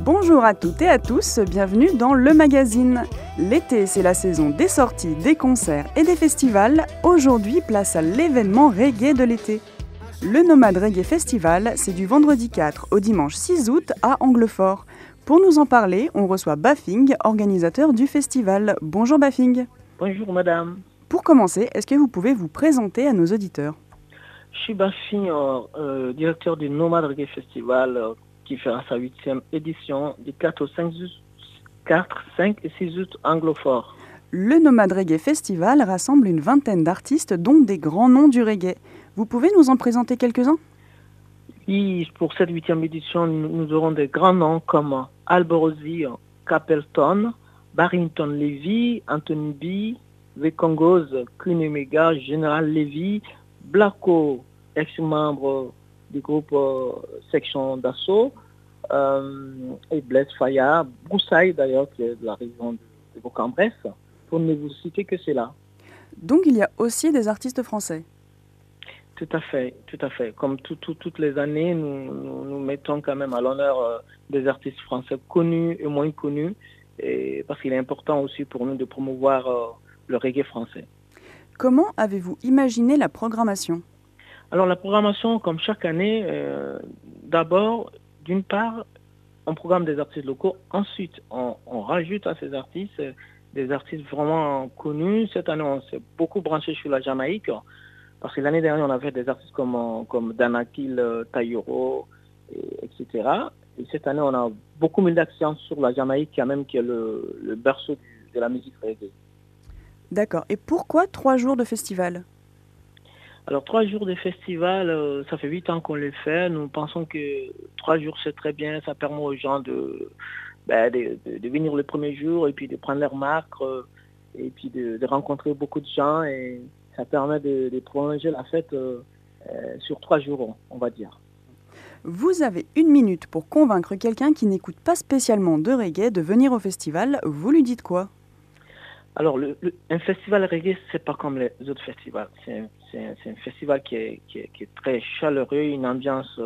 Bonjour à toutes et à tous, bienvenue dans Le Magazine. L'été, c'est la saison des sorties, des concerts et des festivals. Aujourd'hui, place à l'événement reggae de l'été. Le Nomade Reggae Festival, c'est du vendredi 4 au dimanche 6 août à Anglefort. Pour nous en parler, on reçoit Baffing, organisateur du festival. Bonjour Baffing. Bonjour madame. Pour commencer, est-ce que vous pouvez vous présenter à nos auditeurs ? Je suis Baffing, directeur du Nomade Reggae Festival qui fera sa 8e édition du 4 au 5 et 6 août Anglefort. Le Nomade Reggae Festival rassemble une vingtaine d'artistes, dont des grands noms du reggae. Vous pouvez nous en présenter quelques-uns ? Oui, pour cette 8e édition, nous aurons des grands noms comme Alborosie, Capleton, Barrington Levy, Anthony B, The Congos, Queen Omega, Général Levy, Blacko, ex-membre du groupe Section d'Assaut, et Blaise Faya, Broussaille d'ailleurs, qui est de la région de Bourg-en-Bresse, pour ne vous citer que cela. Donc il y a aussi des artistes français ? Tout à fait. Comme toutes les années, nous mettons quand même à l'honneur des artistes français connus et moins connus, parce qu'il est important aussi pour nous de promouvoir le reggae français. Comment avez-vous imaginé la programmation ? Alors la programmation, comme chaque année, d'abord, d'une part, on programme des artistes locaux. Ensuite, on rajoute à ces artistes des artistes vraiment connus. Cette année, on s'est beaucoup branché sur la Jamaïque, parce que l'année dernière, on avait des artistes comme Danakil, Tayoro, etc. Et cette année, on a beaucoup mis d'accent sur la Jamaïque, qui est le berceau de la musique reggae. D'accord. Et pourquoi 3 jours de festival ? Alors 3 jours de festival, ça fait 8 ans qu'on les fait. Nous pensons que 3 jours c'est très bien. Ça permet aux gens de venir le premier jour et puis de prendre leur marque et puis de rencontrer beaucoup de gens. Et ça permet de prolonger la fête sur 3 jours, on va dire. Vous avez 1 minute pour convaincre quelqu'un qui n'écoute pas spécialement de reggae de venir au festival. Vous lui dites quoi ? Alors, un festival reggae, c'est pas comme les autres festivals. C'est un festival qui est très chaleureux, une ambiance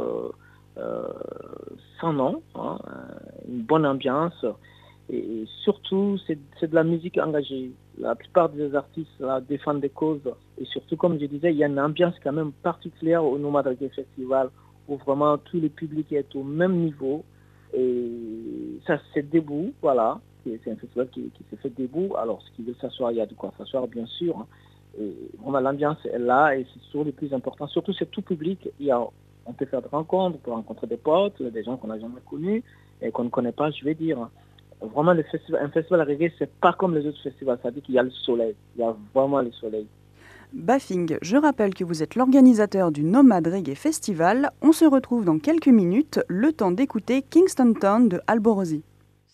sans nom, une bonne ambiance. Et surtout, c'est de la musique engagée. La plupart des artistes là, défendent des causes. Et surtout, comme je disais, il y a une ambiance quand même particulière au Nomade Reggae Festival, où vraiment tout le public est au même niveau. Et ça, c'est debout, voilà. C'est un festival qui se fait debout. Alors, ce qui veut s'asseoir, il y a de quoi s'asseoir, bien sûr. Et vraiment, l'ambiance est là et c'est toujours le plus important. Surtout, c'est tout public. On peut faire des rencontres, on peut rencontrer des potes, des gens qu'on n'a jamais connus et qu'on ne connaît pas, je vais dire. Vraiment, un festival reggae, c'est pas comme les autres festivals. Ça veut dire qu'il y a le soleil. Il y a vraiment le soleil. Baffing, je rappelle que vous êtes l'organisateur du Nomade Reggae Festival. On se retrouve dans quelques minutes, le temps d'écouter Kingston Town de Alborosie.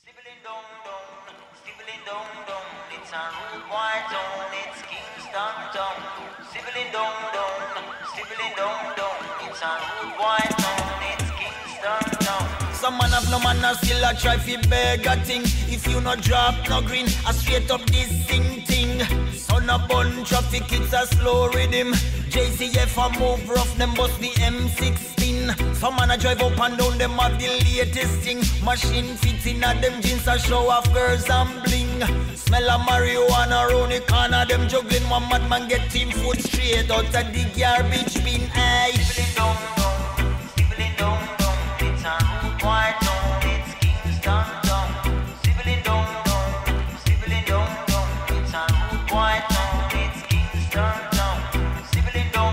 Some man have no man still a try fi beg a thing. If you no drop no green, a straight up this thing. Son a bun traffic, it's a slow rhythm. JCF a move rough, them bust the M16. Some man a drive up and down, them have the latest thing. Machine fits in a them jeans a show off girls and bling. Smell of marijuana round the corner, them juggling. One madman get team foot straight out of the garbage bin. Aye. Stibbling down, it's a rude white town, it's Kingston town. Stibbling down, it's a rude white town, it's Kingston town. Stibbling down,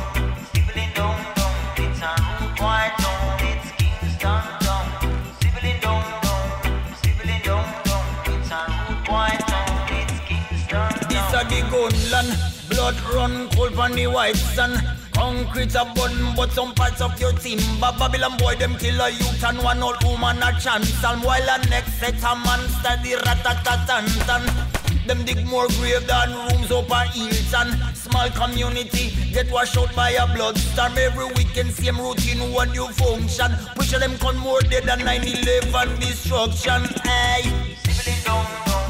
it's a rude white town, it's Kingston town. Stibbling down, it's a rude white town, it's Kingston town. This a the gunland, blood run cold on the white sun. Concrete a bun, but some parts of your team. Babylon boy, them kill a youth and one old woman a chance. And while a next set a man study rat-a-tat-tan-tan. Them dig more grave than rooms up a Hilton. Small community get washed out by a bloodstorm. Every weekend same routine, one new function. Push them con more dead than 9/11 destruction. Hey, stibbling down,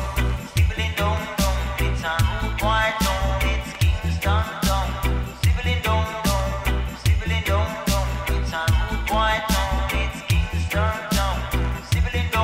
it's a rude white town, it's Kingston town. Stibbling down, it's a rude white town, it's Kingston town. Stibbling down.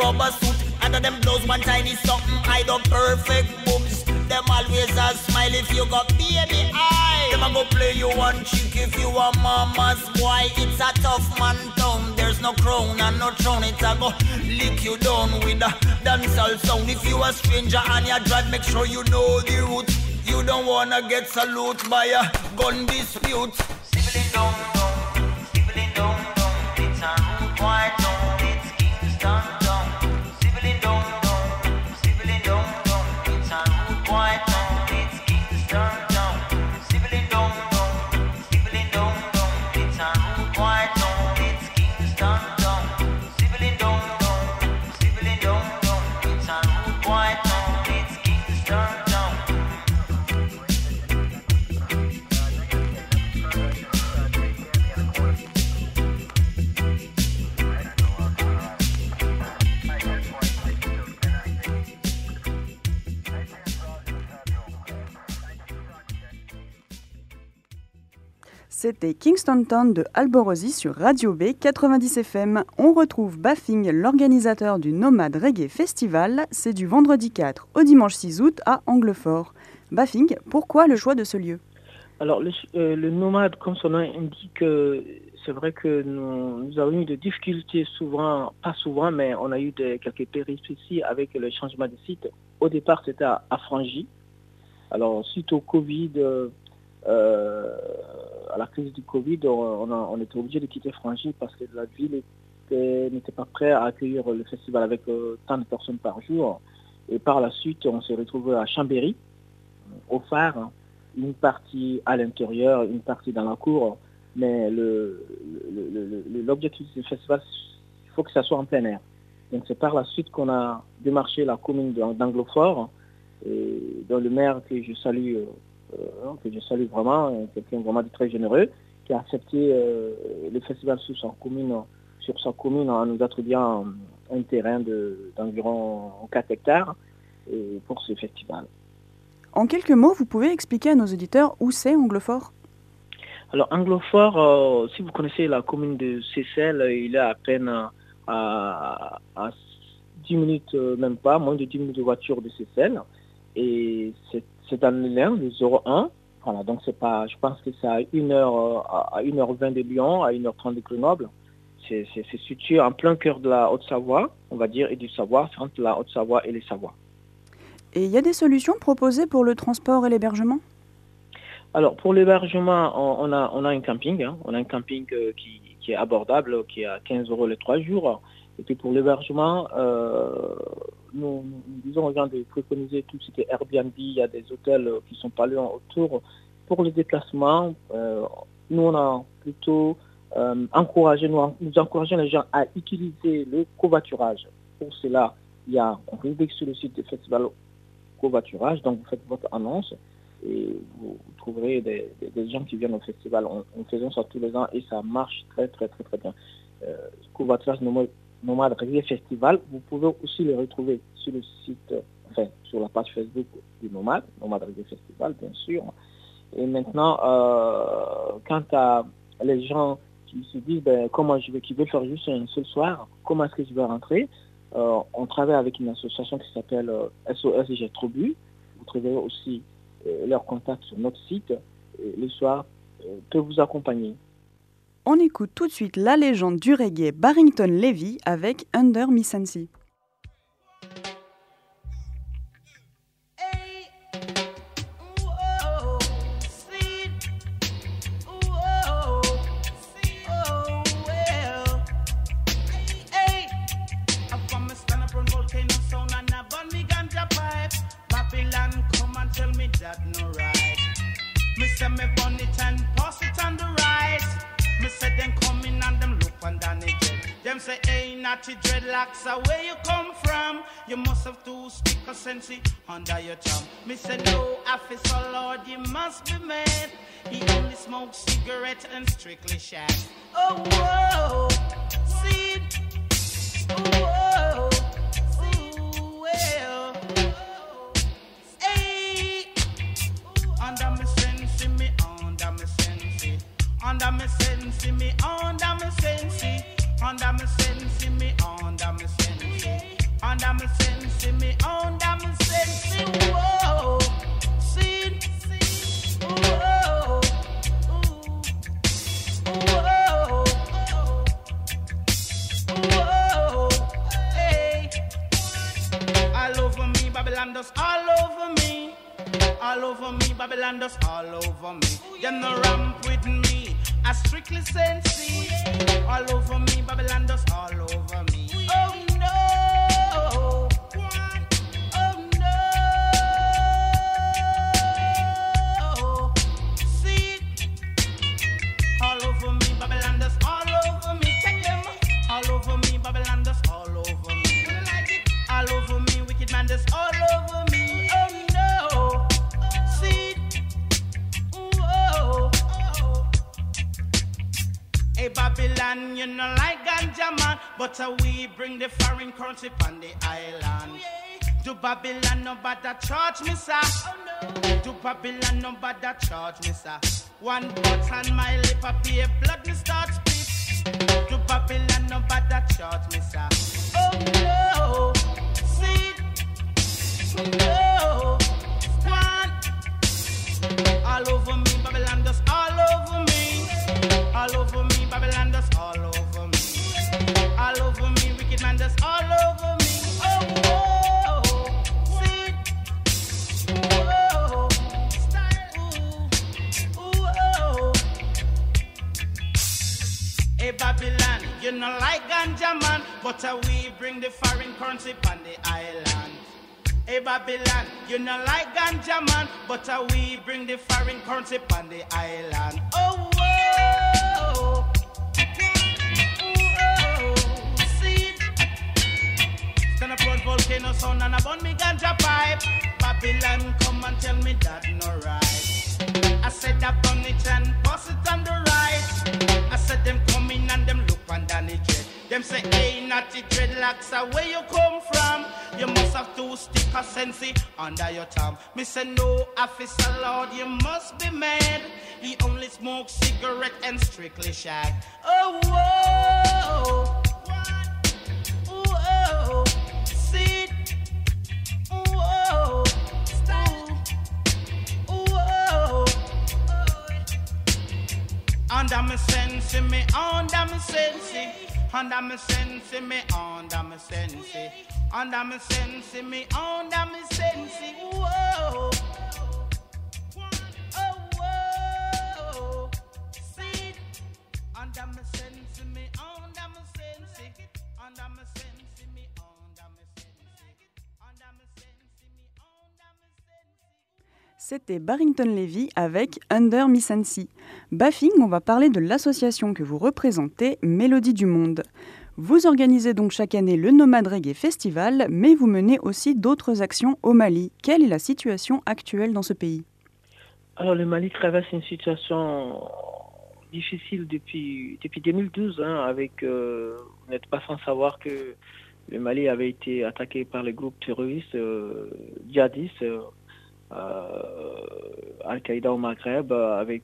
rubber suit. Under them blows one tiny something, hide up perfect boobs. Them always a smile if you got baby eye. Them a go play you one chick if you a mama's boy. It's a tough man town, there's no crown and no throne. It's a go lick you down with a dancehall sound. If you a stranger and you drive, make sure you know the route. You don't wanna get salute by a gun dispute. Sibling down, sibling down, it's a root white town, it's Kingston town. Sibling down, sibling down, it's a root white town, it's Kingston town. Sibling down, it's a root white town, it's Kingston town. Sibling down, it's a root white town, it's Kingston town. C'était Kingston Town de Alborosie sur Radio B 90 FM. On retrouve Baffing, l'organisateur du Nomade Reggae Festival. C'est du vendredi 4 au dimanche 6 août à Anglefort. Baffing, pourquoi le choix de ce lieu ? Alors, le Nomade, comme son nom indique, c'est vrai que nous avons eu des difficultés souvent, pas souvent, mais on a eu quelques péripéties avec le changement de site. Au départ, c'était à Frangy. Alors, suite au Covid, à la crise du Covid, on était obligé de quitter Frangy parce que la ville n'était pas prête à accueillir le festival avec tant de personnes par jour. Et par la suite, on s'est retrouvé à Chambéry, au phare, une partie à l'intérieur, une partie dans la cour. Mais l'objectif du festival, il faut que ça soit en plein air. Donc c'est par la suite qu'on a démarché la commune d'Anglefort, et dont le maire que je salue vraiment, quelqu'un vraiment de très généreux, qui a accepté le festival sur sa commune en nous attribuant un terrain d'environ 4 hectares pour ce festival. En quelques mots, vous pouvez expliquer à nos auditeurs où c'est Anglefort ? Alors Anglefort, si vous connaissez la commune de Seyssel, il est à peine à 10 minutes, même pas, moins de 10 minutes de voiture de Seyssel. Et c'est dans le Lin, le 01. Voilà, donc c'est pas, je pense que c'est à 1h20 de Lyon, à 1h30 de Grenoble. C'est situé en plein cœur de la Haute-Savoie, on va dire, et du Savoie, entre la Haute-Savoie et les Savoies. Et il y a des solutions proposées pour le transport et l'hébergement ? Alors pour l'hébergement, on a un camping, on a un camping qui est abordable, qui est à 15 € les 3 jours. Et puis pour l'hébergement, nous disons aux gens de préconiser tout ce qui est Airbnb, il y a des hôtels qui sont pas loin autour. Pour les déplacements, nous on a plutôt nous encourageons les gens à utiliser le covoiturage. Pour cela, il y a un rubrique sur le site du festival covoiturage, donc vous faites votre annonce et vous trouverez des gens qui viennent au festival. On faisons ça tous les ans et ça marche très très très très bien. Covoiturage Nomade Reggae Festival, vous pouvez aussi le retrouver sur le site, sur la page Facebook du Nomade Reggae Festival, bien sûr. Et maintenant, quant à les gens qui se disent qui veulent faire juste un seul soir, comment est-ce que je vais rentrer, on travaille avec une association qui s'appelle SOS J'ai trop bu. Vous trouverez aussi leur contact sur notre site. Le soir peut vous accompagner. On écoute tout de suite la légende du reggae Barrington Levy avec Under Mississippi. Dreadlocks are where you come from. You must have two sticker sensi under your thumb. Me say no, officer Lord, you must be mad. He only smokes cigarette and strictly shag. Oh whoa, see, whoa, ooh, well, hey, under me sensi, me under me sensi, under me sensi, me under me sensi. Under me sensi, me under me sensi. Babylon dust all over me. All over me, Babylon dust all over me. Them no ramp with me, I strictly sense. All over me, Babylon dust all over me. Oh no, oh no. See, all over me, Babylon dust all over me. Check them, all over me, Babylon dust all over me. All over me, wicked man dust all over me. Oh no, see, oh. Hey Babylon, you know like ganja man, but we bring the foreign currency on the island. To Babylon, nobody charge me, sir. To Babylon, nobody charge me, sir. One butt on my lip, I pay blood, me start split. To Babylon, nobody charge me, sir. Oh no, see, no, one. All over me, Babylon, just all over me. All over me, Babylon, just all over me. All over me, wicked man, just all over me. Oh, whoa, see, whoa, style, ooh, oh. Hey Babylon, you know like ganja man, but we bring the foreign currency on the island. Hey Babylon, you know like ganja man, but we bring the foreign currency on the island. Oh, whoa, see, stand up on volcano sound and I burn me ganja pipe. Babylon come and tell me that no right. I said I burn it and pass it on the right. I said them come in and them look under the dread. Them say, hey, naughty dreadlocks, where you come from? You must have two sticker sensi under your thumb. Me say, no, officer Lord, you must be mad. He only smokes cigarette and strictly shag. Oh, whoa, whoa, see, whoa, whoa. Under me sense, me under me sense. Under me sense, me under me sense. Under me sense, me under me sense. Whoa, oh whoa, see. Under me sense, me under me sense. Under me sense, me under me sense. Under me sense, me under me sense. C'était Barrington Levy avec Under Me Sensi. Baffing, on va parler de l'association que vous représentez, Mélodie du Monde. Vous organisez donc chaque année le Nomad Reggae Festival, mais vous menez aussi d'autres actions au Mali. Quelle est la situation actuelle dans ce pays ? Alors le Mali traverse une situation difficile depuis 2012, avec vous n'êtes pas sans savoir que le Mali avait été attaqué par les groupes terroristes djihadistes, Al-Qaïda au Maghreb, avec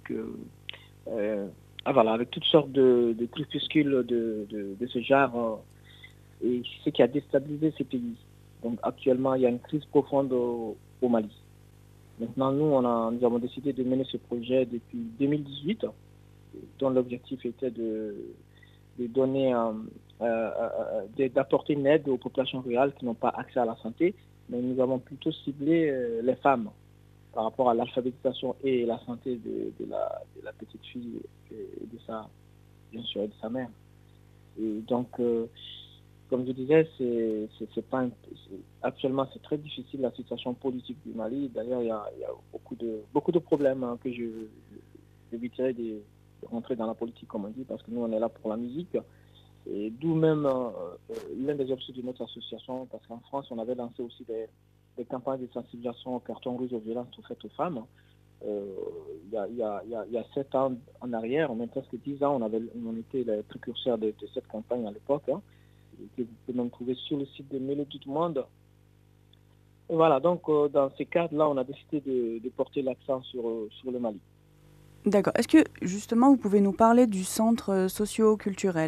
toutes sortes de groupuscules de ce genre, et ce qui a déstabilisé ce pays. Donc actuellement, il y a une crise profonde au Mali. Maintenant, nous avons décidé de mener ce projet depuis 2018, dont l'objectif était de donner, d'apporter une aide aux populations rurales qui n'ont pas accès à la santé, mais nous avons plutôt ciblé les femmes par rapport à l'alphabétisation et la santé de la petite fille et de sa mère. Et donc, comme je disais, actuellement c'est très difficile la situation politique du Mali. D'ailleurs, il y a beaucoup de problèmes que je éviterai de rentrer dans la politique, comme on dit, parce que nous on est là pour la musique. Et d'où même l'un des objectifs de notre association, parce qu'en France on avait lancé aussi des campagnes de sensibilisation au carton rouge aux violences faites aux femmes. Il y a 7 ans en arrière, même presque 10 ans, on était les précurseurs de cette campagne à l'époque, que vous pouvez même trouver sur le site de Mélodie du Monde. Et voilà, donc dans ces cadres-là, on a décidé de porter l'accent sur le Mali. D'accord. Est-ce que justement vous pouvez nous parler du centre socio-culturel ?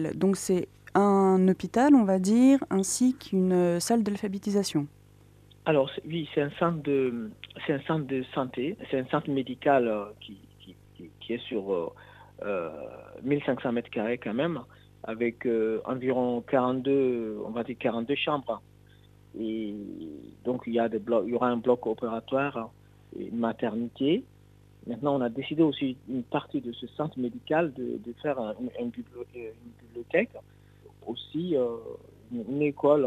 Donc c'est un hôpital, on va dire, ainsi qu'une salle d'alphabétisation. Alors oui, c'est un centre de santé, c'est un centre médical qui est sur 1500 mètres carrés quand même, avec environ 42 chambres. Et donc il y aura un bloc opératoire, une maternité. Maintenant, on a décidé aussi une partie de ce centre médical de faire une bibliothèque, aussi une école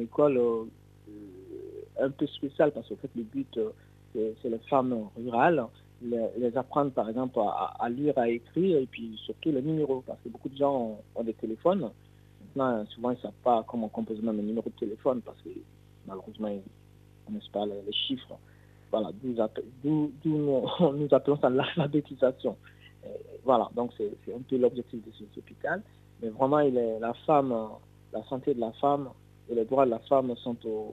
un peu spéciale parce qu'en fait le but c'est les femmes rurales, les apprendre par exemple à lire, à écrire et puis surtout les numéros parce que beaucoup de gens ont des téléphones. Maintenant, souvent ils ne savent pas comment composer même un numéro de téléphone parce que malheureusement ils ne connaissent pas les chiffres. Voilà, d'où nous appelons ça l'alphabétisation. Voilà, donc c'est un peu l'objectif de cet hôpital. Mais vraiment, la femme, la santé de la femme et les droits de la femme sont au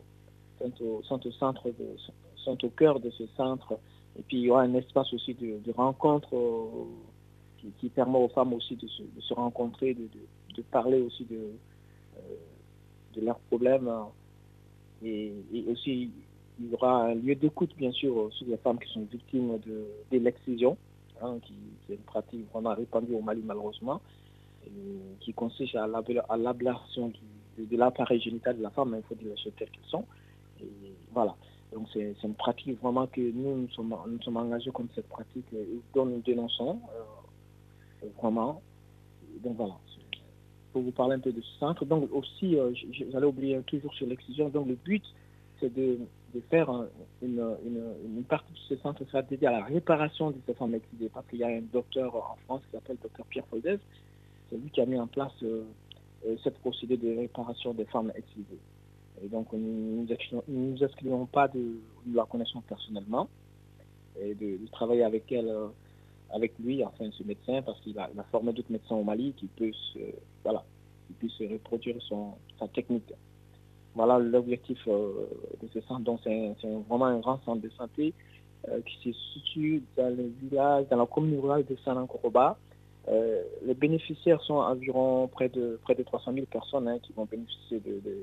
cœur de ce centre. Et puis il y aura un espace aussi de rencontre qui permet aux femmes aussi de se rencontrer, de parler aussi de leurs problèmes. Et aussi, il y aura un lieu d'écoute, bien sûr, sur les femmes qui sont victimes de l'excision, qui est une pratique vraiment répandue au Mali, malheureusement, qui consiste à l'ablation de l'appareil génital de la femme, il faut dire les choses telles qu'elles sont. Et voilà. Donc, c'est une pratique vraiment que nous sommes engagés contre cette pratique dont nous dénonçons, vraiment. Donc, voilà. Pour vous parler un peu de ce centre. Donc, aussi, j'allais oublier toujours sur l'excision. Donc, le but, c'est de faire une partie de ce centre sera dédiée à la réparation de ces femmes excisées. Parce qu'il y a un docteur en France qui s'appelle docteur Pierre Foldez. C'est lui qui a mis en place cette procédure de réparation des femmes excisées. Et donc, nous nous excluons pas de la connaissance personnellement et de travailler avec elle, avec lui, enfin ce médecin, parce qu'il a formé d'autres médecins au Mali qui puissent reproduire sa technique. Voilà l'objectif de ce centre. Donc, c'est vraiment un grand centre de santé qui se situe dans le village, dans la commune rurale de Sanankoroba. Les bénéficiaires sont environ près de 300 000 personnes qui vont bénéficier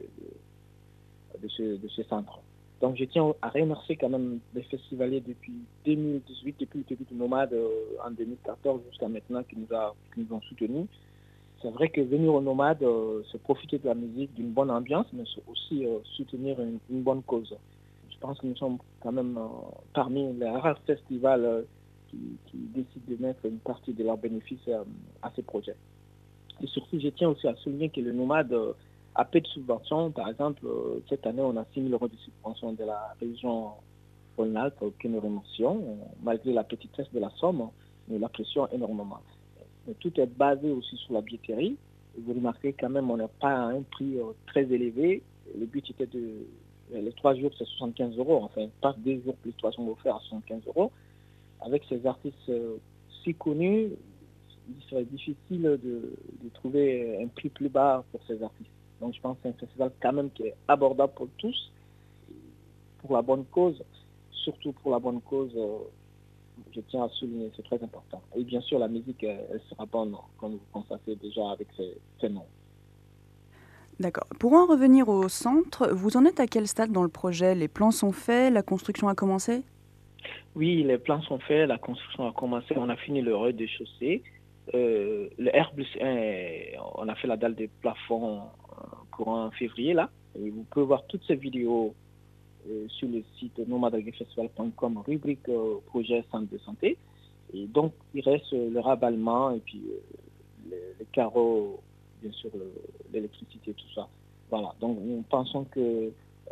de ce centre. Donc je tiens à remercier quand même les festivaliers depuis 2018, depuis le début du Nomade en 2014 jusqu'à maintenant qui nous ont soutenus. C'est vrai que venir au Nomade, c'est profiter de la musique, d'une bonne ambiance, mais c'est aussi soutenir une bonne cause. Je pense que nous sommes quand même parmi les rares festivals qui décident de mettre une partie de leurs bénéfices à ces projets. Et surtout, je tiens aussi à souligner que le Nomade a peu de subventions. Par exemple, cette année, on a 6 000 € de subventions de la région Rhône-Alpes que nous remercions. Malgré la petitesse de la somme, nous l'apprécions énormément. Mais tout est basé aussi sur la billetterie. Vous remarquez quand même, on n'est pas à un prix très élevé. Le but était les 3 jours, c'est 75 €. Enfin, pas 2 jours plus 3 jours offerts à 75 €. Avec ces artistes si connus, il serait difficile de trouver un prix plus bas pour ces artistes. Donc je pense que c'est un festival quand même qui est abordable pour tous, pour la bonne cause, surtout pour la bonne cause, je tiens à souligner, c'est très important. Et bien sûr, la musique, elle sera bonne, comme vous constatez déjà avec ces noms. D'accord. Pour en revenir au centre, vous en êtes à quel stade dans le projet? Les plans sont faits, la construction a commencé? Oui, les plans sont faits, la construction a commencé, on a fini le rez-de-chaussée. Le R+1, on a fait la dalle des plafonds courant février là. Et vous pouvez voir toutes ces vidéos sur le site nomadreggaefestival.com, rubrique projet centre de santé. Et donc il reste le raballement et puis les carreaux, bien sûr l'électricité, tout ça. Voilà, donc nous pensons que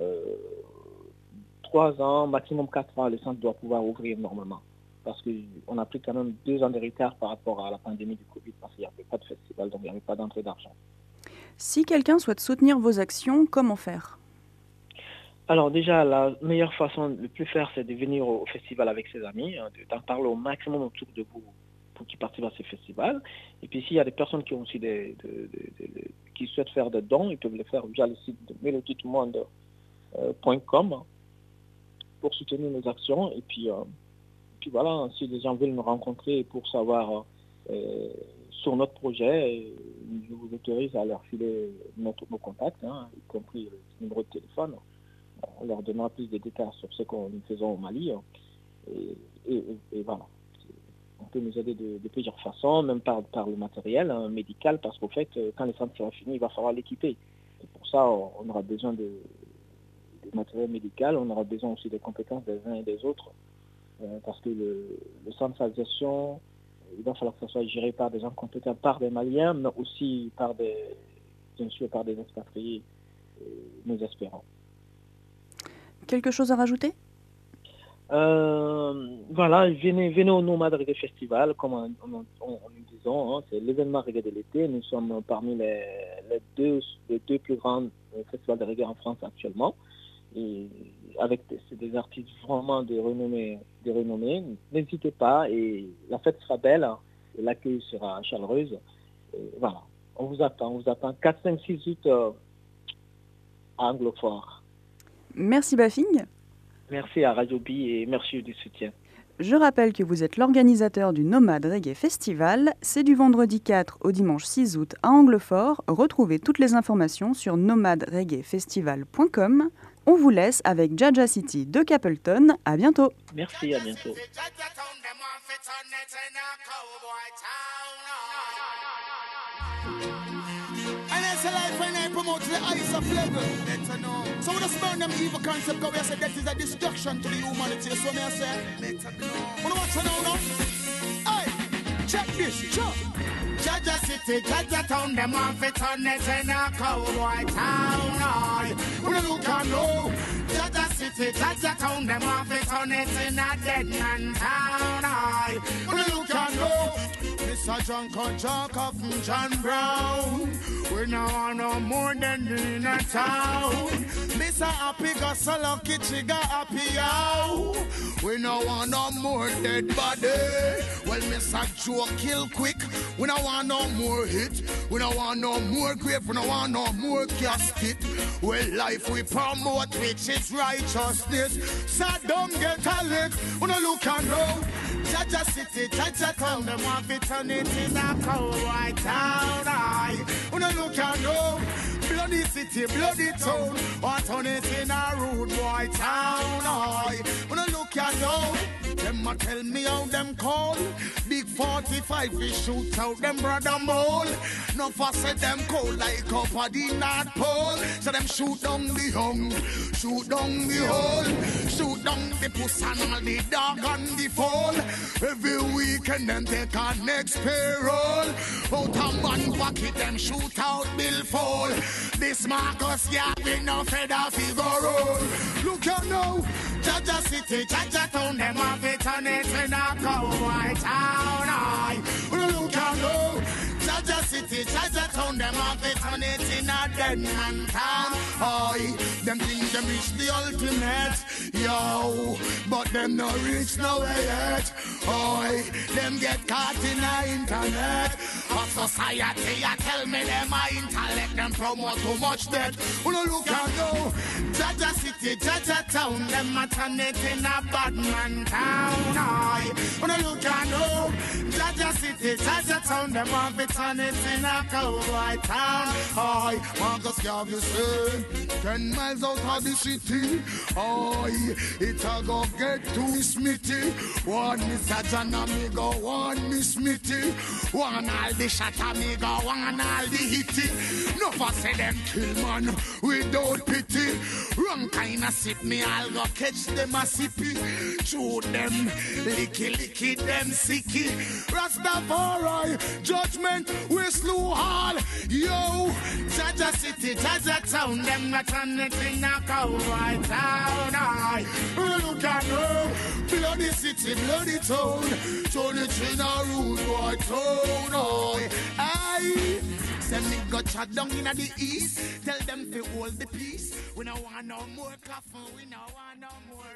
3 ans, maximum 4 ans, le centre doit pouvoir ouvrir normalement. Parce qu'on a pris quand même 2 ans de retard par rapport à la pandémie du Covid, parce qu'il n'y avait pas de festival, donc il n'y avait pas d'entrée d'argent. Si quelqu'un souhaite soutenir vos actions, comment faire? Alors déjà, la meilleure façon de plus faire, c'est de venir au festival avec ses amis, d'en parler au maximum autour de vous pour qu'ils participent à ces festivals. Et puis s'il y a des personnes qui ont aussi qui souhaitent faire des dons, ils peuvent le faire via le site de melodiedumonde.com pour soutenir nos actions. Et puis voilà, si les gens veulent nous rencontrer pour savoir sur notre projet, je vous autorise à leur filer nos contacts, y compris le numéro de téléphone. On leur donnera plus de détails sur ce que nous faisons au Mali. Et voilà. On peut nous aider de plusieurs façons, même par le matériel médical, parce qu'au fait, quand le centre sera fini, il va falloir l'équiper. Et pour ça, on aura besoin matériel médical, on aura besoin aussi des compétences des uns et des autres. Parce que le centralisation, il va falloir que ça soit géré par des gens compétents, par des Maliens, mais aussi bien sûr par des expatriés, nous espérons. Quelque chose à rajouter ? Voilà, venez au Nomad Reggae Festival, comme nous disons, hein, c'est l'événement reggae de l'été. Nous sommes parmi les deux plus grands festivals de reggae en France actuellement. Et avec des artistes vraiment de renommée. N'hésitez pas, et la fête sera belle, et l'accueil sera chaleureuse. Et voilà, on vous attend 4, 5, 6 août à Anglefort. Merci Bafing. Merci à Radio B et merci du soutien. Je rappelle que vous êtes l'organisateur du Nomad Reggae Festival. C'est du vendredi 4 au dimanche 6 août à Anglefort. Retrouvez toutes les informations sur nomadreggaefestival.com. On vous laisse avec Jaja City de Capleton. À bientôt. Merci, à bientôt. And it's a life when I promote the ice of level. Better know. So we just burn them evil concept because we say that is a destruction to the humanity. So me I say, better know. Wanna watch it now? Hey, check this, check. Jaja City, Jaja Town, them off it on it in a cowboy town. Aye, we look and know. Jaja City, Jaja Town, them off it on it in a dead man town. Aye, we look and know. Mr. John Kojak from John Brown. We now want no more than in a town. Mr. Happy got so lucky, she got happy out. We now want no more dead body. Well, Mr. Joe kill quick. We don't want no more hit. We don't want no more grave. We don't want no more casket. Well, life we promote, which is righteousness. Saddam get a lick. We don't look and know. Jaja City, Jaja Town, them want to turn it in a cowboy town. Aye, we don't look and know. Bloody city, bloody town, want turn it in a rude boy town. Aye, we don't look and know. Them a tell me how them call. Big 45 we shoot out them brother mole. No fuss say them cold like up at the North Pole. So them shoot down the hung, shoot down the hole, shoot down the puss and all the dog and the fall. Every weekend them take a next payroll. Out a man pocket them shoot out bill fall. This Marcus Garvey no feather figure roll. Look out now, Jaja City, Jaja Town, them have it on it in a cowboy town. Aye, look out now, Jaja City, Jaja Town, them have it on it in a dead man town. Aye, them think them reach the ultimate, yo, but them no reach nowhere yet. Aye, them get caught in the internet. Of society, I tell me them a intellect, them promote too much debt. Look out now, Jaja City, Jaja Town, them a turn it in a bad man town. Aye, look out now, Jaja City, Jaja Town, them have it turn it in a cowboy town. Aye, Marcus Garvey say 10 miles out of the city. Aye, it a go get to Smithy. One Mr. John amigo, one Miss Smithy. One all the shot amigo, one all the hitty. No for say them kill man without pity. Wrong kind of sip me, I'll go catch them a sippy. Shoot them, licky them sicky. Rastafari, judgment, we slew all. Yo, Jaja City, Jaja Town, them not on it in a cowboy town. Aye, look at her, bloody city, bloody town. Turn it in a rude boy town. Aye, send me go chat down in the east. Tell them to hold the peace. We don't want no more coffin, we don't want no more.